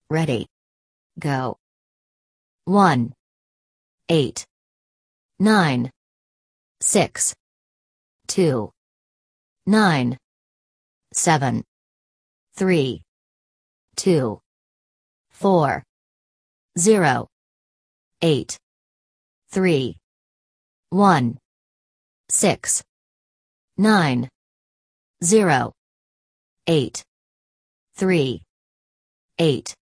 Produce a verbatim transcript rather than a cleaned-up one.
Ready. Go. one. eight. nine. six. two. nine. seven. three. two. four. zero. eight. three. one. six. nine. zero. eight. three. eight.